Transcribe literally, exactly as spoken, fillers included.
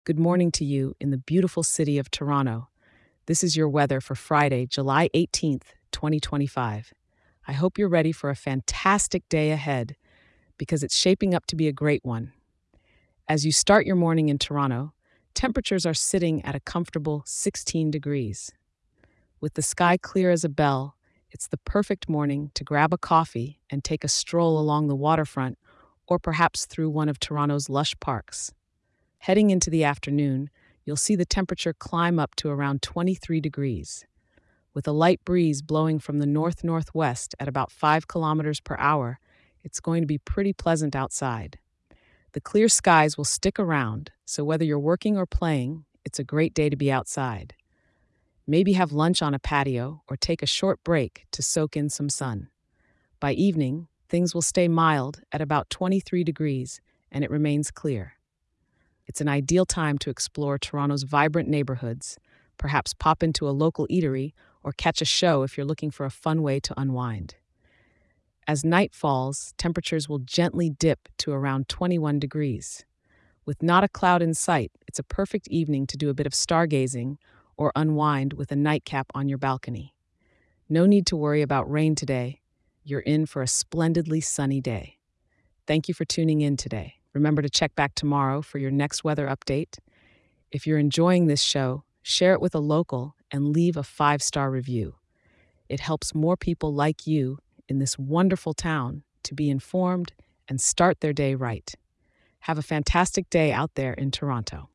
Good morning to you in the beautiful city of Toronto. This is your weather for Friday, July eighteenth, twenty twenty-five. I hope you're ready for a fantastic day ahead because it's shaping up to be a great one. As you start your morning in Toronto, temperatures are sitting at a comfortable sixteen degrees. With the sky clear as a bell, it's the perfect morning to grab a coffee and take a stroll along the waterfront or perhaps through one of Toronto's lush parks. Heading into the afternoon, you'll see the temperature climb up to around twenty-three degrees. With a light breeze blowing from the north-northwest at about five kilometers per hour, it's going to be pretty pleasant outside. The clear skies will stick around, so whether you're working or playing, it's a great day to be outside. Maybe have lunch on a patio or take a short break to soak in some sun. By evening, things will stay mild at about twenty-three degrees and it remains clear. It's an ideal time to explore Toronto's vibrant neighborhoods, perhaps pop into a local eatery or catch a show if you're looking for a fun way to unwind. As night falls, temperatures will gently dip to around twenty-one degrees. With not a cloud in sight, it's a perfect evening to do a bit of stargazing or unwind with a nightcap on your balcony. No need to worry about rain today. You're in for a splendidly sunny day. Thank you for tuning in today. Remember to check back tomorrow for your next weather update. If you're enjoying this show, share it with a local and leave a five-star review. It helps more people like you in this wonderful town to be informed and start their day right. Have a fantastic day out there in Toronto.